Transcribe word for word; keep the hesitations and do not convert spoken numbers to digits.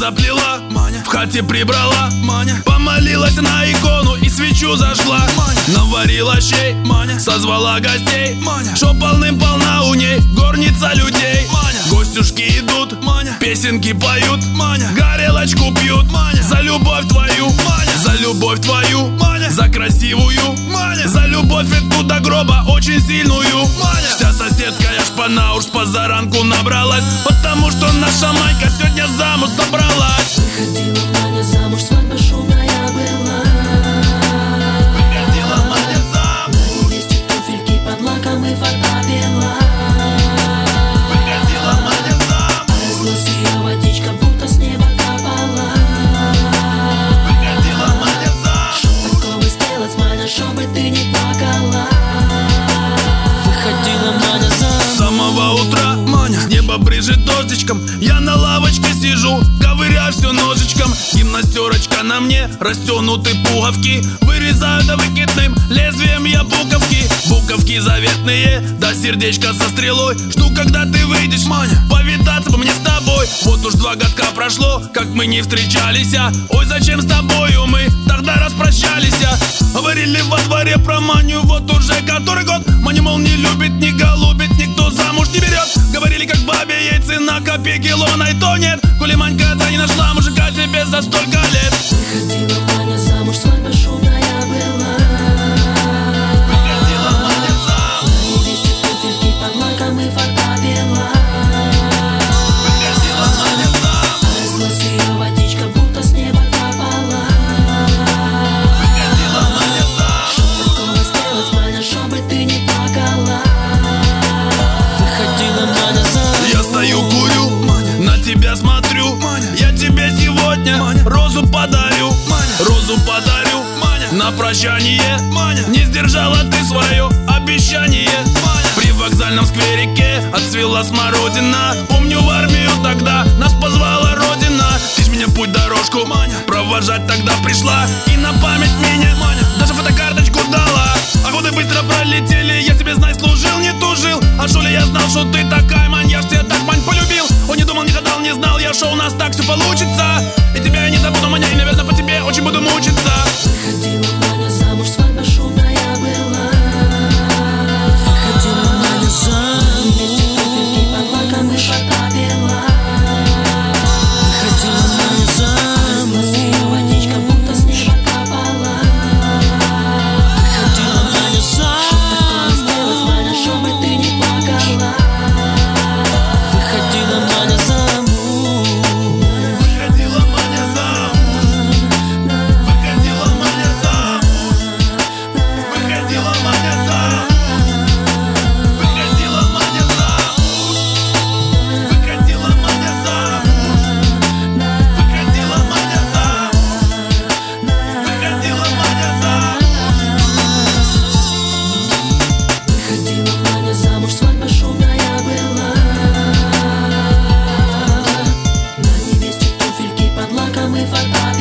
заплела, Маня, в хате прибрала, Маня, помолилась на икону и свечу зажгла, Маня, наварила щей, Маня, созвала гостей, Маня, шо полным-полна у ней горница людей, Маня, гостюшки идут, Маня, песенки поют, Маня, горелочку пьют, Маня, за любовь твою, Маня, за любовь твою, Маня, за красивую, Маня, за любовь эту до гроба очень сильную, Маня. Вся соседская шпана уж позаранку набралась, потому что наша Манька сегодня замуж собралась. Выходила Маня замуж, свадьба шумная была. Выходила Маня замуж, на невесте туфельки под лаком и фата бела. Выходила Маня замуж, а разлилась ее водичка, будто с неба капала. Выходила Маня замуж, Что такого сделать, Маня, чтобы ты не плакала? Выходила Маня замуж. с самого утра, Маня, с неба брызжет дождичком. Я на лавочке сижу, ковыряю все ножичком. Гимнастерочка на мне, растянуты пуговки, вырезаю до выкидным лезвием я буковки. Буковки заветные, да сердечко со стрелой. Жду, когда ты выйдешь, Маня, повидаться бы мне с тобой. Вот уж два годка прошло, как мы не встречались, а. Ой, зачем с тобою мы тогда распрощались, а? Говорили во дворе про Маню вот уже который год. Маню, мол, не любит, не голубит, никто замуж не берет. Говорили, как бабе ей цена копейки лона, и то нет. Коли Манька-то не нашла мужика себе за столько лет. Выходила Маня замуж, свадьба шумная была. Выходила Маня замуж, на невесте туфельки под лаком и фата бела. выходила Маня замуж, а разлилась ее водичка, будто с неба капала. выходила Маня замуж, Что такого сделать, Маня, чтобы ты не плакала? Выходила Маня замуж. я стою, курю, Маня, на тебя смотрю, Маня, я тебе сегодня, Маня, розу подарю, Маня, розу подарю, Маня, на прощание, Маня, не сдержала ты свое обещание, Маня. При вокзальном скверике отцвела смородина. Помню, в армию тогда нас позвала родина. Ты ж меня путь дорожку, Маня, провожать тогда пришла. И на память меня, Маня, даже фотокарточку дала. А годы быстро пролетели, я себе, знай, служил, не тужил. А шо ли я знал, что ты такая, Мань, я ж тебя так, Мань, полюбил. Он не думал, не гадал, не знал я, что у нас так все получится. И тебя я не забуду, Маня, и, наверное, по тебе очень буду мучиться. Выходила Маня замуж, свадьба шумная была. Выходила Маня замуж, на невесте туфельки под лаком и фата бела. Выходила Маня замуж, разлилась ее водичка, будто с неба капала. Выходила Маня замуж, что такого сделать, Маня, чтобы ты не плакала? Выходила Маня замуж. Выходила Маня замуж, выходила Маня замуж, выходила Маня замуж, выходила Маня замуж, выходила Маня замуж, выходила Маня замуж, выходила Маня замуж. Выходила Маня замуж, свадьба шумная была. На невесте туфельки под лаком и фата